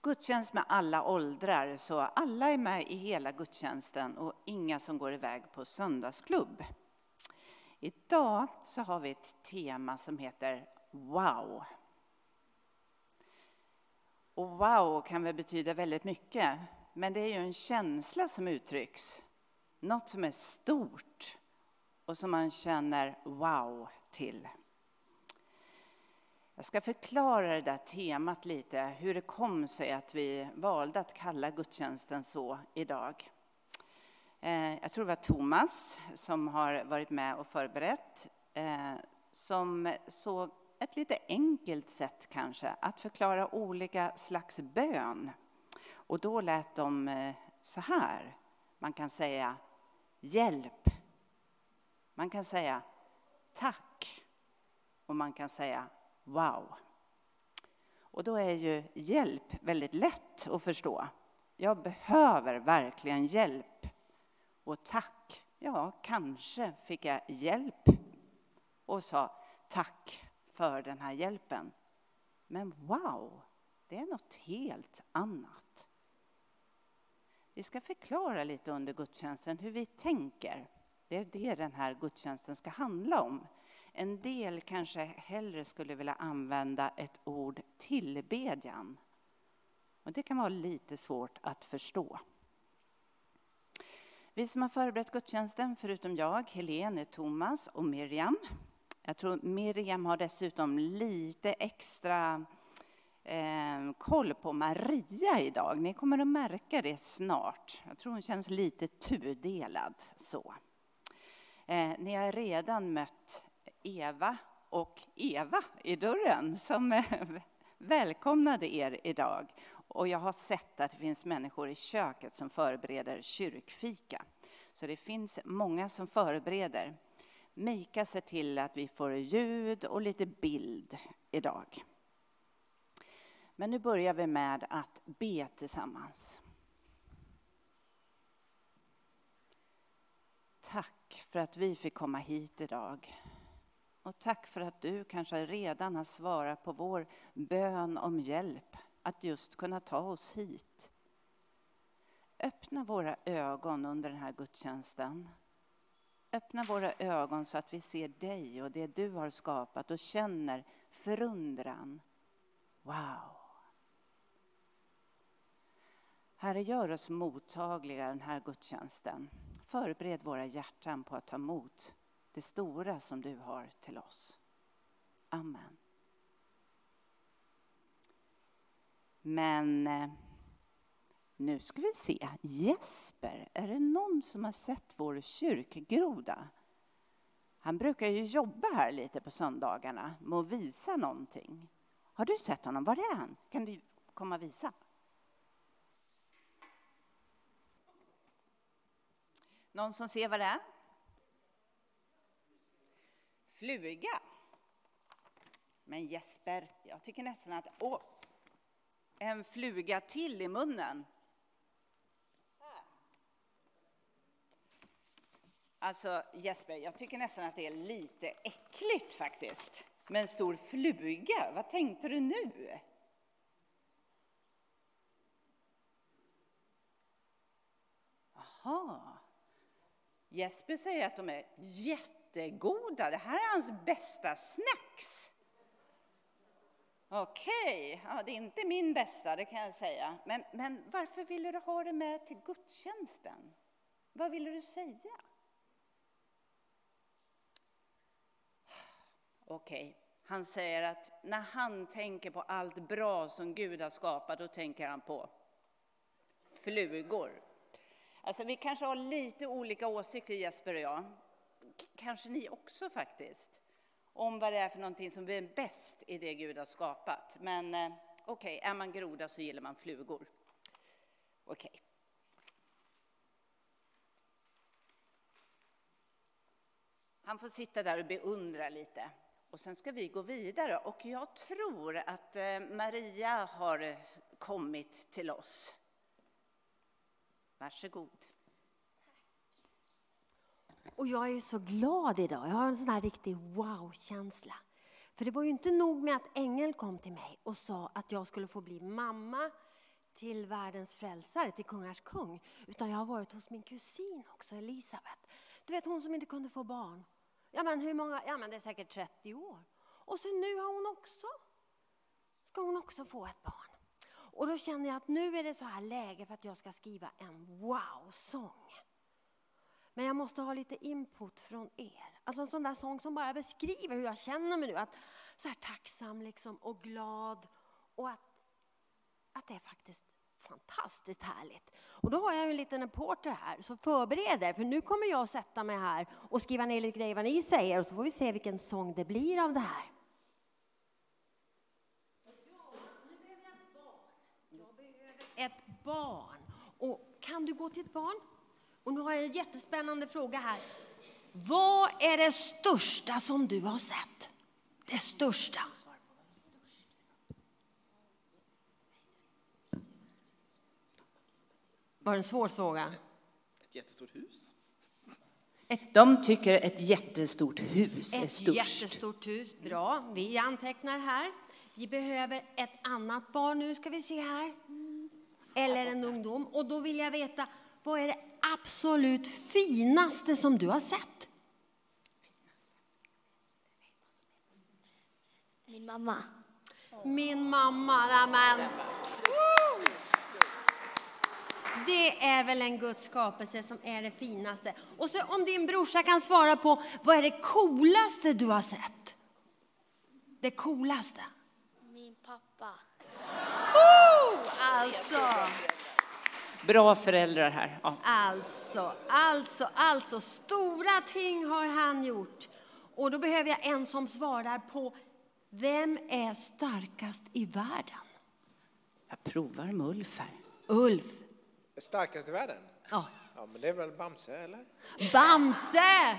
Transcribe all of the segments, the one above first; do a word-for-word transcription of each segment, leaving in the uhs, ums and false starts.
gudstjänst med alla åldrar, så alla är med i hela gudstjänsten och inga som går iväg på söndagsklubb. Idag så har vi ett tema som heter wow. Och wow kan väl betyda väldigt mycket, men det är ju en känsla som uttrycks. Något som är stort och som man känner wow till. Jag ska förklara det där temat lite, hur det kom sig att vi valde att kalla gudstjänsten så idag. Jag tror det var Thomas som har varit med och förberett, som såg ett lite enkelt sätt kanske att förklara olika slags bön. Och då lät de så här. Man kan säga hjälp. Man kan säga tack. Och man kan säga wow. Och då är ju hjälp väldigt lätt att förstå. Jag behöver verkligen hjälp. Och tack. Ja, kanske fick jag hjälp. Och sa tack för den här hjälpen. Men wow, det är något helt annat. Vi ska förklara lite under gudstjänsten hur vi tänker. Det är det den här gudstjänsten ska handla om. En del kanske hellre skulle vilja använda ett ord tillbedjan. Och det kan vara lite svårt att förstå. Vi som har förberett gudstjänsten, förutom jag, Helene, Thomas och Miriam. Jag tror Miriam har dessutom lite extra eh, koll på Maria idag. Ni kommer att märka det snart. Jag tror hon känns lite tudelad så. Eh, ni har redan mött Eva och Eva i dörren som eh, välkomnade er idag. Och jag har sett att det finns människor i köket som förbereder kyrkfika. Så det finns många som förbereder. Mika ser till att vi får ljud och lite bild idag. Men nu börjar vi med att be tillsammans. Tack för att vi fick komma hit idag. Och tack för att du kanske redan har svarat på vår bön om hjälp att just kunna ta oss hit. Öppna våra ögon under den här gudstjänsten. Öppna våra ögon så att vi ser dig och det du har skapat och känner förundran. Wow. Herre, gör oss mottagliga den här gudstjänsten. Förbered våra hjärtan på att ta emot det stora som du har till oss. Amen. Men eh, nu ska vi se. Jesper, är det någon som har sett vår kyrkgroda? Han brukar ju jobba här lite på söndagarna med att visa någonting. Har du sett honom? Var är han? Kan du komma och visa? Någon som ser vad det är? Fluga. Men Jesper, jag tycker nästan att åh, en fluga till i munnen. Alltså Jesper, jag tycker nästan att det är lite äckligt faktiskt. Med en stor fluga. Vad tänkte du nu? Aha. Jesper säger att de är jättegoda. Det här är hans bästa snacks. Okej, ja, det är inte min bästa, det kan jag säga. Men, men varför ville du ha det med till gudstjänsten? Vad ville du säga? Okej, han säger att när han tänker på allt bra som Gud har skapat, då tänker han på flugor. Alltså vi kanske har lite olika åsikter, Jesper och jag. K- kanske ni också faktiskt. Om vad det är för någonting som är bäst i det Gud har skapat. Men eh, okej, okay, är man groda så gillar man flugor. Okej. Okay. Han får sitta där och beundra lite. Och sen ska vi gå vidare. Och jag tror att eh, Maria har kommit till oss. Varsågod. Och jag är så glad idag. Jag har en sån här riktig wow-känsla. För det var ju inte nog med att Engel kom till mig och sa att jag skulle få bli mamma till världens frälsare, till kungars kung. Utan jag har varit hos min kusin också, Elisabeth. Du vet, hon som inte kunde få barn. Ja men hur många? Ja men det är säkert trettio år. Och så nu har hon också. Ska hon också få ett barn. Och då känner jag att nu är det så här läge för att jag ska skriva en wow-sång. Men jag måste ha lite input från er. Alltså en sån där sång som bara beskriver hur jag känner mig nu. Att så här tacksam liksom och glad. Och att, att det är faktiskt fantastiskt härligt. Och då har jag ju en liten reporter här. Så förbered er. För nu kommer jag sätta mig här och skriva ner lite grejer vad ni säger. Och så får vi se vilken sång det blir av det här. Ja, nu behöver jag ett barn. Jag behöver ett barn. Och kan du gå till ett barn? Och nu har jag en jättespännande fråga här. Vad är det största som du har sett? Det största. Var det en svår fråga? Ett jättestort hus. Ett, De tycker ett jättestort hus är Ett störst. jättestort hus. Bra, vi antecknar här. Vi behöver ett annat barn nu, ska vi se här. Eller en ungdom. Och då vill jag veta, vad är det absolut finaste som du har sett? Min mamma. Min mamma, nämen. Det är väl en Guds skapelse som är det finaste. Och så om din brorsa kan svara på, vad är det coolaste du har sett? Det coolaste. Min pappa. Oh, alltså. Bra föräldrar här. Ja. Alltså, alltså, alltså. Stora ting har han gjort. Och då behöver jag en som svarar på, vem är starkast i världen? Jag provar med Ulf här. Ulf. Starkast i världen? Ja. Ja, men det är väl Bamse, eller? Bamse!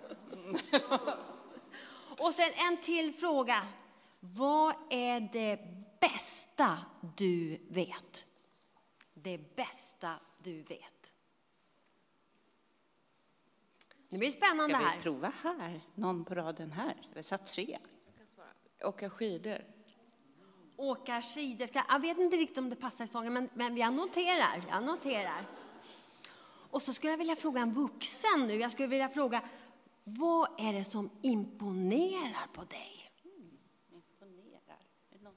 Och sen en till fråga. Vad är det bästa du vet? Det bästa du vet. Det blir spännande Ska vi här. prova här? Någon på raden här. Vi satt tre. Åka skidor. Åka skidor. Ska- Jag vet inte riktigt om det passar i sången, men, men jag noterar. Jag noterar. Och så skulle jag vilja fråga en vuxen nu. Jag skulle vilja fråga, vad är det som imponerar på dig? Imponerar. Är det någon?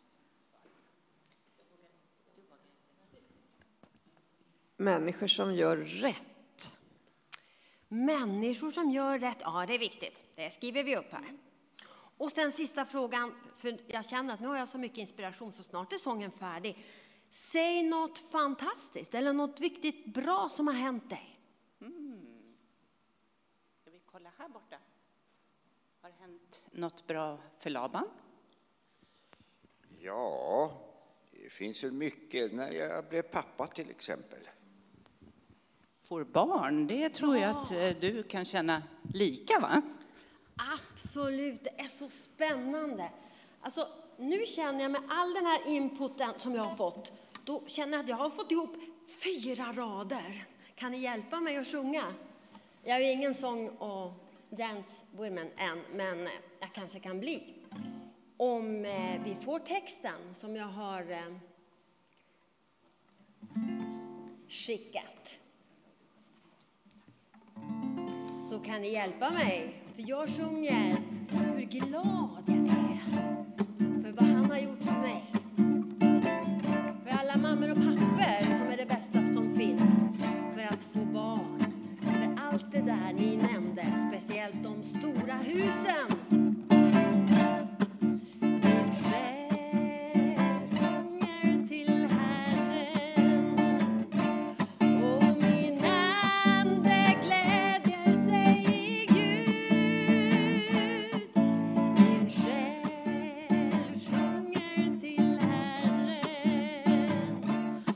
Människor som gör rätt. Människor som gör rätt. Ja, det är viktigt. Det skriver vi upp här. Och sen sista frågan, för jag känner att nu har jag så mycket inspiration så snart är sången färdig. Säg något fantastiskt eller något viktigt bra som har hänt dig. Mm. Ska vi kolla här borta? Har det hänt något bra för Laban? Ja, det finns väl mycket. När jag blev pappa till exempel. Får barn, det tror jag att eh, du kan känna lika, va? Absolut, det är så spännande. Alltså, nu känner jag med all den här inputen som jag har fått, då känner jag att jag har fått ihop fyra rader. Kan ni hjälpa mig att sjunga? Jag är ingen sång och dance women än, men jag kanske kan bli. Om eh, vi får texten som jag har eh, skickat, så kan ni hjälpa mig. För jag sjunger hur glad jag är för vad han har gjort för mig. För alla mammor och pappor som är det bästa som finns. För att få barn. För allt det där ni nämnde. Speciellt de stora husen. Min själ sjunger till Herren. Och min ande glädjer sig i Gud. Min själ sjunger till Herren.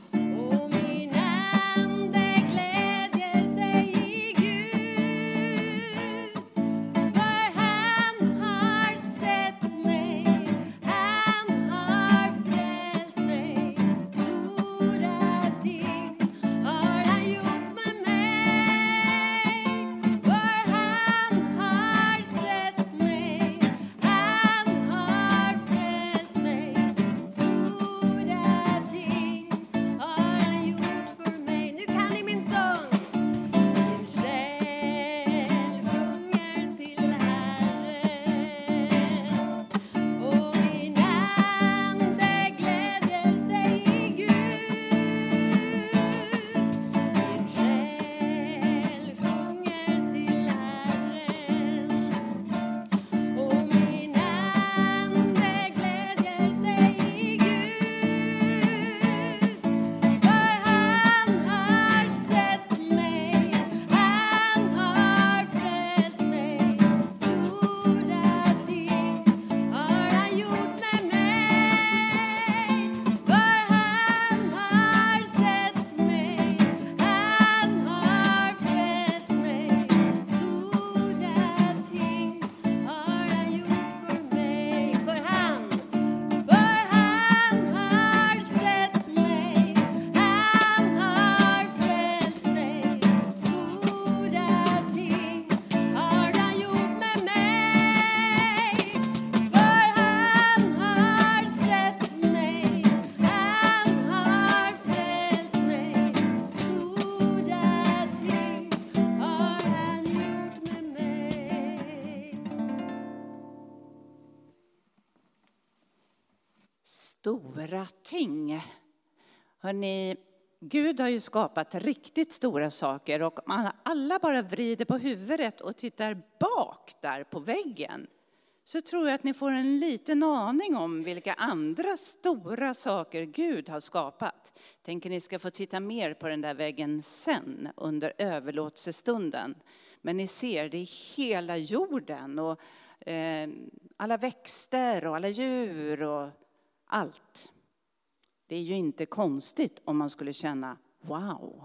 stora ting. Hörrni, Gud har ju skapat riktigt stora saker och man alla bara vrider på huvudet och tittar bak där på väggen. Så tror jag att ni får en liten aning om vilka andra stora saker Gud har skapat. Tänker ni ska få titta mer på den där väggen sen under överlåtelsestunden. Men ni ser, det är hela jorden och eh, alla växter och alla djur och allt. Det är ju inte konstigt om man skulle känna wow.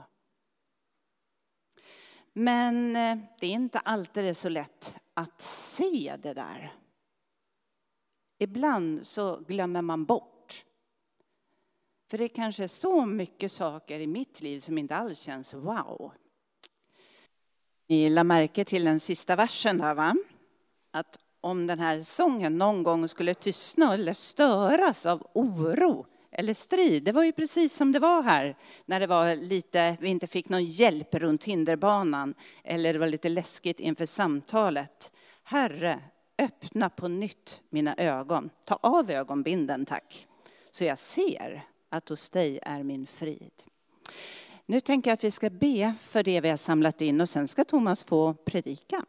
Men eh, det är inte alltid så lätt att se det där. Ibland så glömmer man bort. För det kanske är så mycket saker i mitt liv som inte alls känns wow. Ni la märke till den sista versen där, va? Att om den här sången någon gång skulle tystna eller störas av oro eller strid. Det var ju precis som det var här när det var lite, vi inte fick någon hjälp runt hinderbanan. Eller det var lite läskigt inför samtalet. Herre, öppna på nytt mina ögon. Ta av ögonbinden, tack. Så jag ser att hos dig är min frid. Nu tänker jag att vi ska be för det vi har samlat in och sen ska Thomas få predika.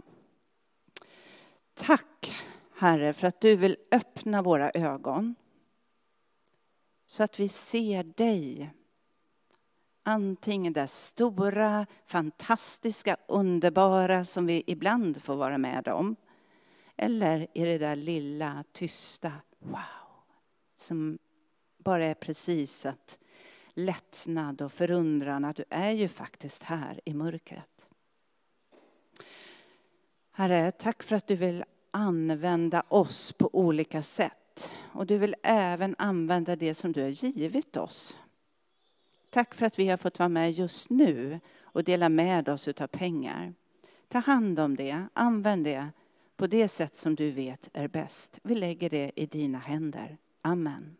Tack, Herre, för att du vill öppna våra ögon. Så att vi ser dig. Antingen det stora, fantastiska, underbara som vi ibland får vara med om. Eller i det där lilla, tysta, wow. Som bara är precis att lättnad och förundran att du är ju faktiskt här i mörkret. Herre, tack för att du vill använda oss på olika sätt. Och du vill även använda det som du har givit oss. Tack för att vi har fått vara med just nu och dela med oss av pengar. Ta hand om det, använd det på det sätt som du vet är bäst. Vi lägger det i dina händer. Amen.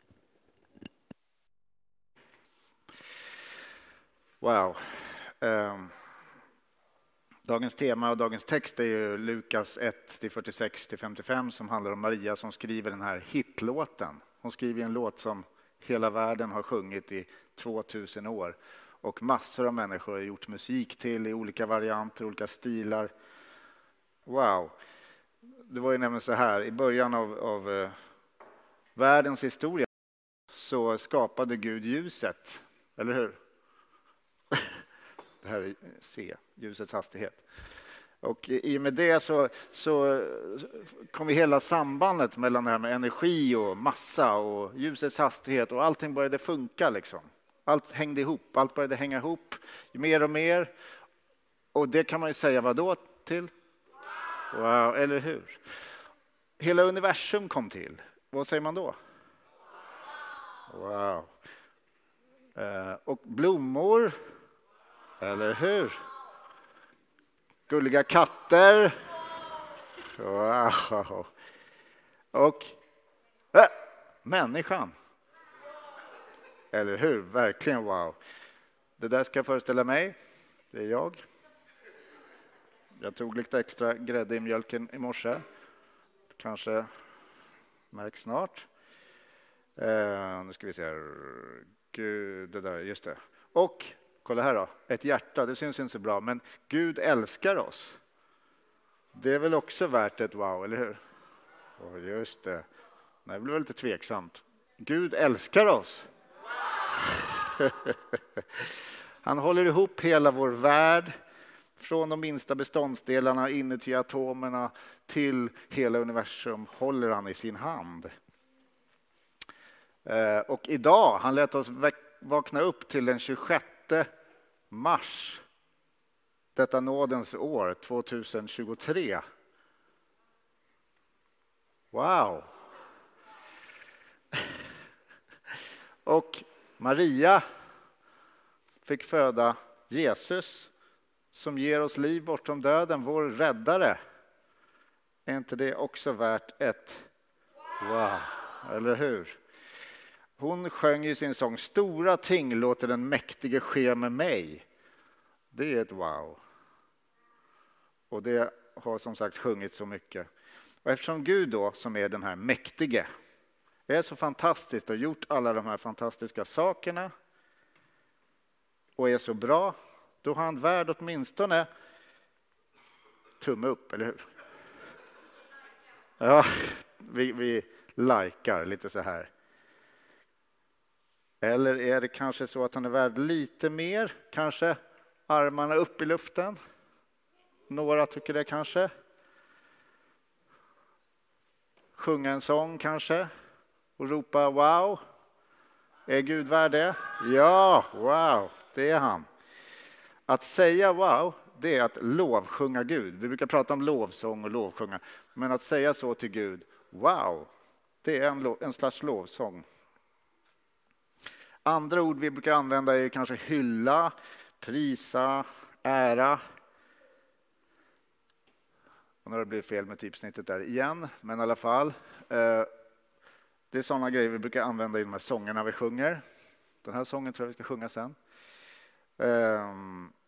Wow. Um, dagens tema och dagens text är ju Lukas ett till fyrtiosex till femtiofem som handlar om Maria som skriver den här hitlåten. Hon skriver en låt som hela världen har sjungit i tvåtusen år. Och massor av människor har gjort musik till i olika varianter, olika stilar. Wow. Det var ju nämligen så här, i början av, av uh, världens historia så skapade Gud ljuset, eller hur? Det här är C, ljusets hastighet. Och i och med det så, så kom vi hela sambandet mellan det här med energi och massa och ljusets hastighet och allting började funka liksom. Allt hängde ihop, allt började hänga ihop mer och mer. Och det kan man ju säga vad då till? Wow, eller hur? Hela universum kom till. Vad säger man då? Wow. Uh, och blommor, eller hur? Gulliga katter. Wow. Och äh, människan. Eller hur? Verkligen wow. Det där ska jag föreställa mig. Det är jag. Jag tog lite extra grädde i mjölken i morse. Kanske märks snart. Uh, nu ska vi se här. Gud, det där, just det. Och kolla här då, ett hjärta, det syns inte så bra, men Gud älskar oss. Det är väl också värt ett wow, eller hur? Oh, just det. Nej, det blir lite tveksamt. Gud älskar oss. Wow. Han håller ihop hela vår värld, från de minsta beståndsdelarna inuti atomerna till hela universum håller han i sin hand. Och idag, han lät oss vakna upp till den tjugosjätte mars. Detta nådens år, tjugohundratjugotre. Wow! Och Maria fick föda Jesus som ger oss liv bortom döden, vår räddare. Är inte det också värt ett wow, eller hur? Hon sjöng i sin sång, stora ting låter den mäktige ske med mig. Det är ett wow. Och det har som sagt sjungit så mycket. Och eftersom Gud då, som är den här mäktige, är så fantastiskt och gjort alla de här fantastiska sakerna och är så bra, då har han värd åtminstone tumme upp, eller hur? Ja, vi, vi likar lite så här. Eller är det kanske så att han är värd lite mer? Kanske armarna upp i luften? Några tycker det kanske. Sjunga en sång kanske och ropa wow. Är Gud värd det? Ja, wow, det är han. Att säga wow, det är att lovsjunga Gud. Vi brukar prata om lovsång och lovsjunga. Men att säga så till Gud, wow, det är en, en slags lovsång. Andra ord vi brukar använda är kanske hylla, prisa, ära. Och nu har det blivit fel med typsnittet där igen, men i alla fall. Eh, det är sådana grejer vi brukar använda i de här sångerna vi sjunger. Den här sången tror jag vi ska sjunga sen. Eh,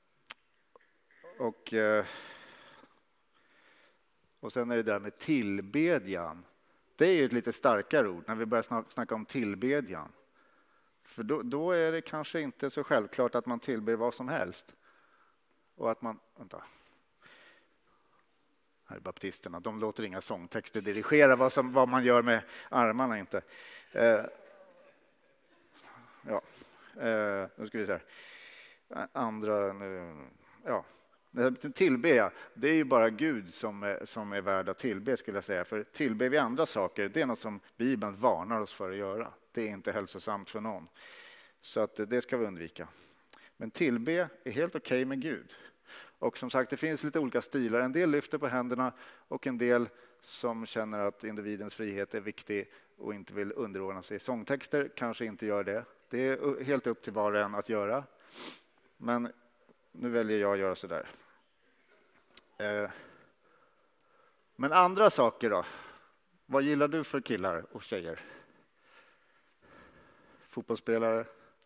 och, eh, och sen är det där med tillbedjan. Det är ju ett lite starkare ord när vi börjar snacka om tillbedjan. För då, då är det kanske inte så självklart att man tillber vad som helst. Och att man... Vänta. Här är baptisterna. De låter inga sångtexter dirigera vad, som, vad man gör med armarna inte. Eh, ja, eh, nu ska vi se här. Andra... Nu, ja. Tillbe, det är ju bara Gud som är, som är värd att tillbe skulle jag säga. För tillbe vi andra saker, det är något som Bibeln varnar oss för att göra. Det är inte hälsosamt för någon. Så att det ska vi undvika. Men tillbe är helt okej med Gud. Och som sagt, det finns lite olika stilar. En del lyfter på händerna och en del som känner att individens frihet är viktig och inte vill underordna sig. Sångtexter kanske inte gör det. Det är helt upp till var och en att göra. Men nu väljer jag att göra så där. Men andra saker då? Vad gillar du för killar och tjejer? Fotbollsspelare?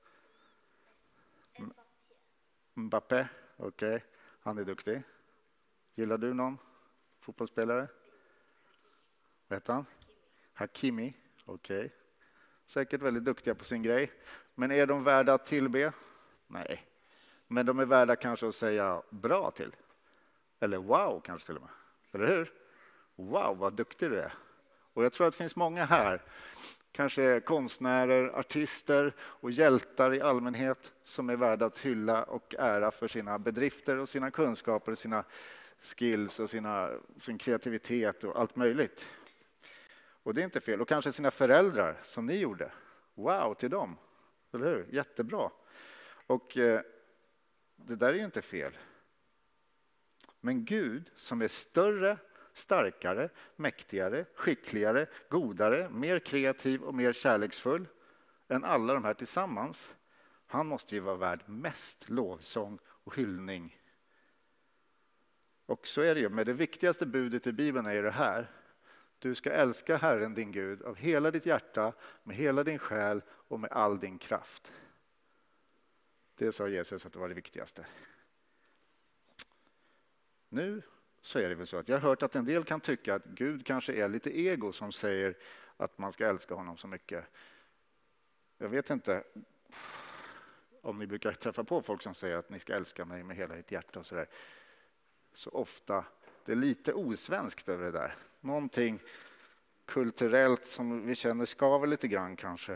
Mbappé, okej. Okay. Han är duktig. Gillar du någon fotbollsspelare? Vet han? Hakimi, okej. Okay. Säkert väldigt duktiga på sin grej. Men är de värda att tillbe? Nej. Men de är värda kanske att säga bra till. Eller wow kanske till och med. Eller hur? Wow, vad duktig du är. Och jag tror att det finns många här, kanske konstnärer, artister och hjältar i allmänhet som är värda att hylla och ära för sina bedrifter och sina kunskaper, sina skills och sina, sin kreativitet och allt möjligt. Och det är inte fel. Och kanske sina föräldrar som ni gjorde. Wow till dem. Eller hur? Jättebra. Och eh, det där är ju inte fel. Men Gud som är större, starkare, mäktigare, skickligare, godare, mer kreativ och mer kärleksfull än alla de här tillsammans. Han måste ju vara värd mest lovsång och hyllning. Och så är det ju. Men det viktigaste budet i Bibeln är det här. Du ska älska Herren din Gud av hela ditt hjärta, med hela din själ och med all din kraft. Det sa Jesus att det var det viktigaste. Nu så är det väl så att jag har hört att en del kan tycka att Gud kanske är lite ego som säger att man ska älska honom så mycket. Jag vet inte om ni brukar träffa på folk som säger att ni ska älska mig med hela ditt hjärta och sådär. Så ofta, det är lite osvenskt över det där. Någonting kulturellt som vi känner skaver lite grann kanske.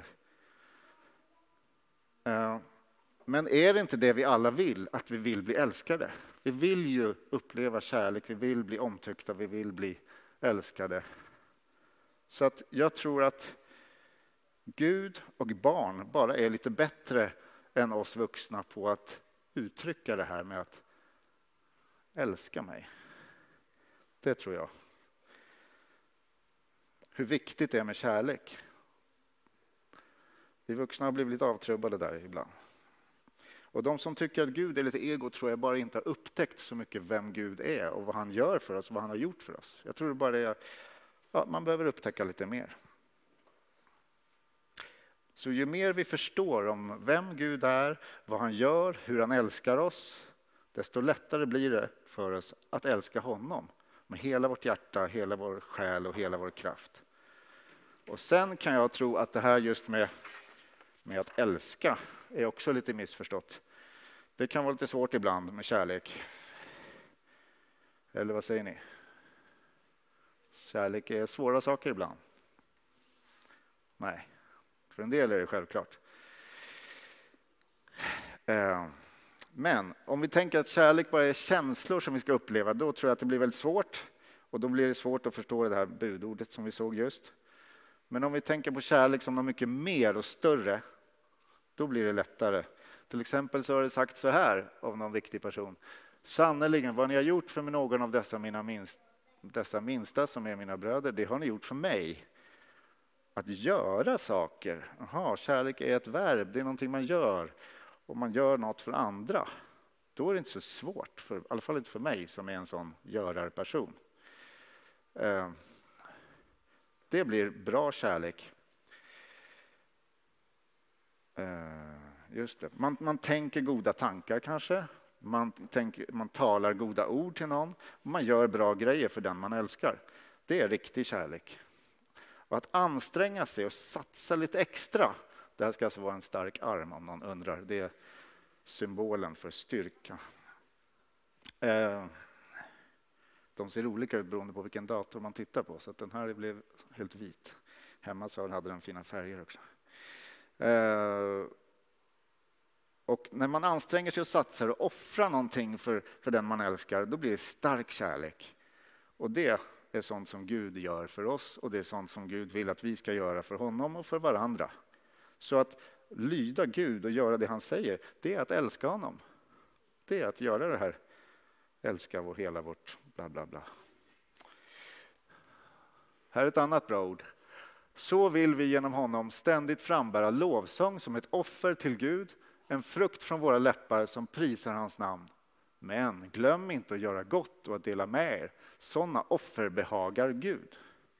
Men är det inte det vi alla vill, att vi vill bli älskade? Vi vill ju uppleva kärlek, vi vill bli omtyckta, vi vill bli älskade. Så att jag tror att Gud och barn bara är lite bättre än oss vuxna på att uttrycka det här med att älska mig. Det tror jag. Hur viktigt det är med kärlek. Vi vuxna har blivit lite avtrubbade där ibland. Och de som tycker att Gud är lite ego tror jag bara inte har upptäckt så mycket vem Gud är och vad han gör för oss och vad han har gjort för oss. Jag tror bara det är, ja, man behöver upptäcka lite mer. Så ju mer vi förstår om vem Gud är, vad han gör, hur han älskar oss, desto lättare blir det för oss att älska honom med hela vårt hjärta, hela vår själ och hela vår kraft. Och sen kan jag tro att det här just med, med att älska är också lite missförstått. Det kan vara lite svårt ibland med kärlek. Eller vad säger ni? Kärlek är svåra saker ibland. Nej, för en del är det självklart. Men om vi tänker att kärlek bara är känslor som vi ska uppleva, då tror jag att det blir väldigt svårt. Och då blir det svårt att förstå det här budordet som vi såg just. Men om vi tänker på kärlek som något mycket mer och större, då blir det lättare. Till exempel så har det sagt så här av någon viktig person. Sannoliken, vad ni har gjort för någon av dessa, mina minst, dessa minsta som är mina bröder, det har ni gjort för mig. Att göra saker. Aha, kärlek är ett verb, det är någonting man gör. Och man gör något för andra. Då är det inte så svårt, för, i alla fall inte för mig som är en sån görarperson. Eh, det blir bra kärlek. Eh, just det. Man, man tänker goda tankar kanske. Man, tänker, man talar goda ord till någon. Man gör bra grejer för den man älskar. Det är riktig kärlek. Och att anstränga sig och satsa lite extra. Det här ska alltså vara en stark arm om någon undrar. Det är symbolen för styrka. Eh, de ser olika ut beroende på vilken dator man tittar på. Så att den här blev helt vit. Hemma så hade den fina färger också. Eh, och när man anstränger sig och satsar och offrar någonting för, för den man älskar, då blir det stark kärlek. Och det är sånt som Gud gör för oss. Och det är sånt som Gud vill att vi ska göra för honom och för varandra. Så att lyda Gud och göra det han säger, det är att älska honom. Det är att göra det här. Älska vår hela vårt bla bla bla. Här är ett annat bra ord. Så vill vi genom honom ständigt frambära lovsång som ett offer till Gud. En frukt från våra läppar som prisar hans namn. Men glöm inte att göra gott och att dela med er. Sådana offer behagar Gud.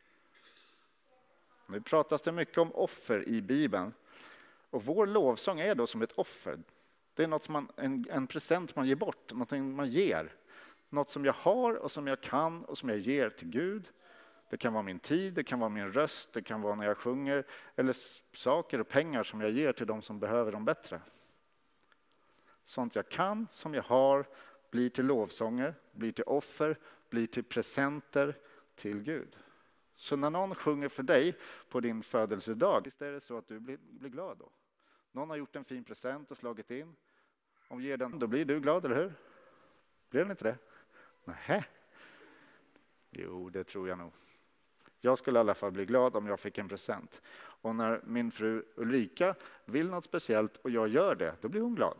Nu pratas det mycket om offer i Bibeln. Och vår lovsång är då som ett offer. Det är något som man, en, en present man ger bort, något man ger. Något som jag har och som jag kan och som jag ger till Gud. Det kan vara min tid, det kan vara min röst, det kan vara när jag sjunger. Eller saker och pengar som jag ger till de som behöver dem bättre. Sånt jag kan, som jag har, blir till lovsånger, blir till offer, blir till presenter till Gud. Så när någon sjunger för dig på din födelsedag, visst är det så att du blir, blir glad då? Någon har gjort en fin present och slagit in. Om ger den, då blir du glad, eller hur? Blir den inte det? Nähä. Jo, det tror jag nog. Jag skulle i alla fall bli glad om jag fick en present. Och när min fru Ulrika vill något speciellt och jag gör det, då blir hon glad.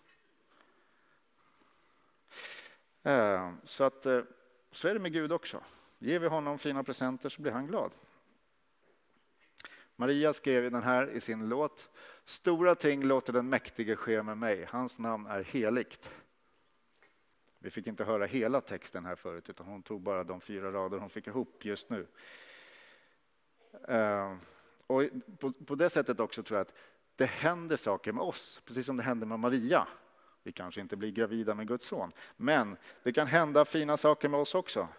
Så att så är det med Gud också. Ger vi honom fina presenter så blir han glad. Maria skrev den här i sin låt. Stora ting låter den mäktige ske med mig. Hans namn är heligt. Vi fick inte höra hela texten här förut, utan hon tog bara de fyra rader hon fick ihop just nu. Och på, på det sättet också tror jag att det händer saker med oss. Precis som det hände med Maria. Vi kanske inte blir gravida med Guds son. Men det kan hända fina saker med oss också.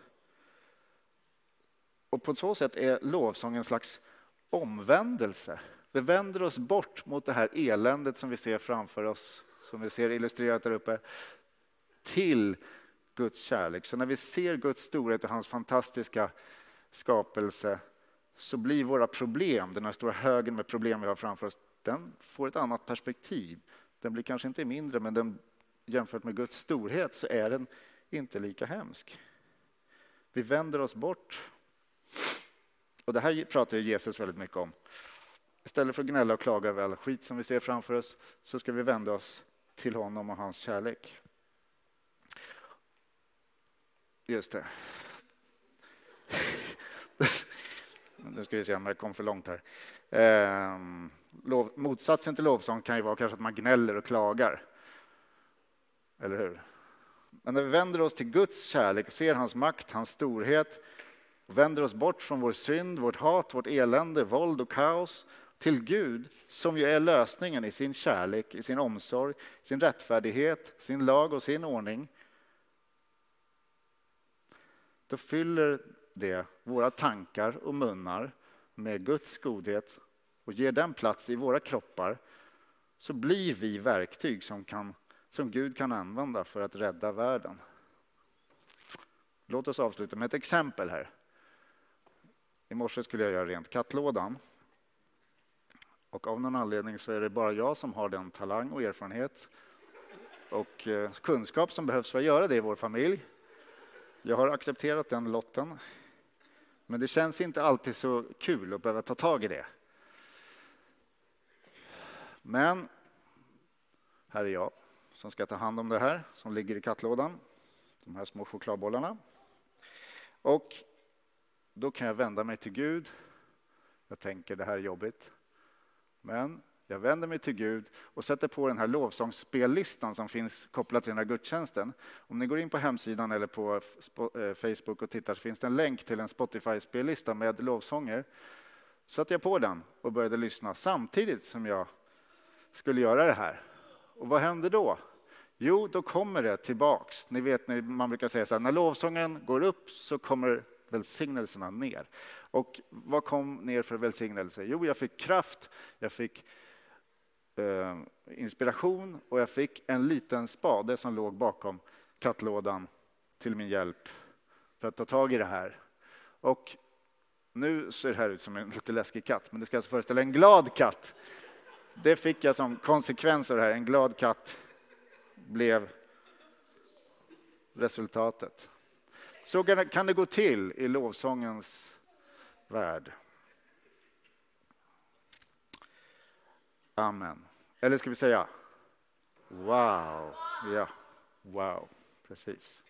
Och på så sätt är lovsång en slags omvändelse. Vi vänder oss bort mot det här eländet som vi ser framför oss, som vi ser illustrerat där uppe, till Guds kärlek. Så när vi ser Guds storhet och hans fantastiska skapelse, så blir våra problem, den här stora högen med problem vi har framför oss, den får ett annat perspektiv. Den blir kanske inte mindre, men den, jämfört med Guds storhet så är den inte lika hemsk. Vi vänder oss bort. Och det här pratar ju Jesus väldigt mycket om. Istället för att gnälla och klaga över all skit som vi ser framför oss, så ska vi vända oss till honom och hans kärlek. Just det. Nu ska vi se om jag kom för långt här. Eh, lov, motsatsen till lovsång kan ju vara kanske att man gnäller och klagar. Eller hur? Men när vi vänder oss till Guds kärlek och ser hans makt, hans storhet, och vänder oss bort från vår synd, vårt hat, vårt elände, våld och kaos, till Gud som ju är lösningen i sin kärlek, i sin omsorg, sin rättfärdighet, sin lag och sin ordning. Då fyller det våra tankar och munnar, med Guds godhet och ger den plats i våra kroppar, så blir vi verktyg som, kan, som Gud kan använda för att rädda världen. Låt oss avsluta med ett exempel här. I morse skulle jag göra rent kattlådan. Och av någon anledning så är det bara jag som har den talang och erfarenhet och kunskap som behövs för att göra det i vår familj. Jag har accepterat den lotten. Men det känns inte alltid så kul att behöva ta tag i det. Men här är jag som ska ta hand om det här som ligger i kattlådan. De här små chokladbollarna. Och då kan jag vända mig till Gud. Jag tänker det här är jobbigt. Men jag vänder mig till Gud och sätter på den här lovsångsspellistan som finns kopplad till den här gudstjänsten. Om ni går in på hemsidan eller på Facebook och tittar så finns det en länk till en Spotify-spellista med lovsånger. Satte jag på den och började lyssna samtidigt som jag skulle göra det här. Och vad händer då? Jo, då kommer det tillbaks. Ni vet, man brukar säga så här, när lovsången går upp så kommer välsignelserna ner. Och vad kom ner för välsignelser? Jo, jag fick kraft, jag fick eh, inspiration och jag fick en liten spade som låg bakom kattlådan till min hjälp för att ta tag i det här. Och nu ser det här ut som en lite läskig katt, men det ska alltså föreställa en glad katt. Det fick jag som konsekvens av det här. En glad katt blev resultatet. Så kan det gå till i lovsångens värld. Amen. Eller ska vi säga wow? Ja, wow, precis.